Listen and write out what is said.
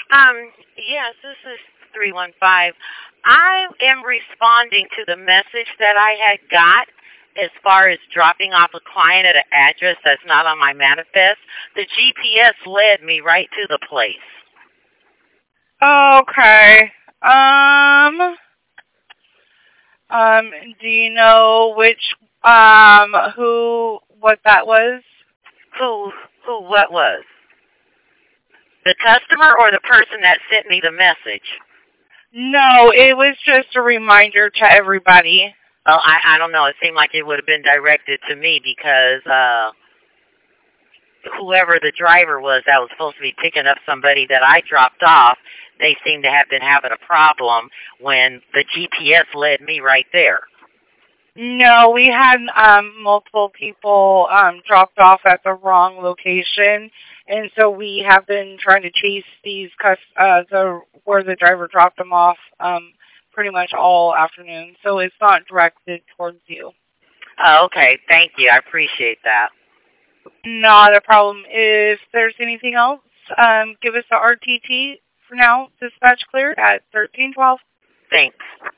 Yes, this is 315. I am responding to the message that I had got as far as dropping off a client at an address that's not on my manifest. The GPS led me right to the place. Okay. Um, um, do you know what that was? Who, what was? The customer or the person that sent me the message? No, it was just a reminder to everybody. Oh, I don't know. It seemed like it would have been directed to me because whoever the driver was that was supposed to be picking up somebody that I dropped off, they seem to have been having a problem when the GPS led me right there. No, we had multiple people dropped off at the wrong location, and so we have been trying to chase these where the driver dropped them off pretty much all afternoon. So it's not directed towards you. Oh, okay. Thank you. I appreciate that. Not a problem. If there's anything else, give us the RTT for now. Dispatch cleared at 1312. Thanks.